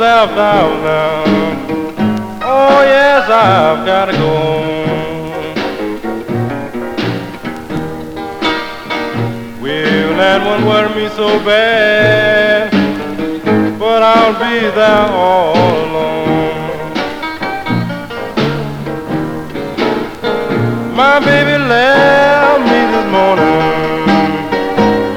myself down. Oh yes, I've gotta go. Well, that won't worry me so bad, but I'll be there all alone. My baby left me this morning.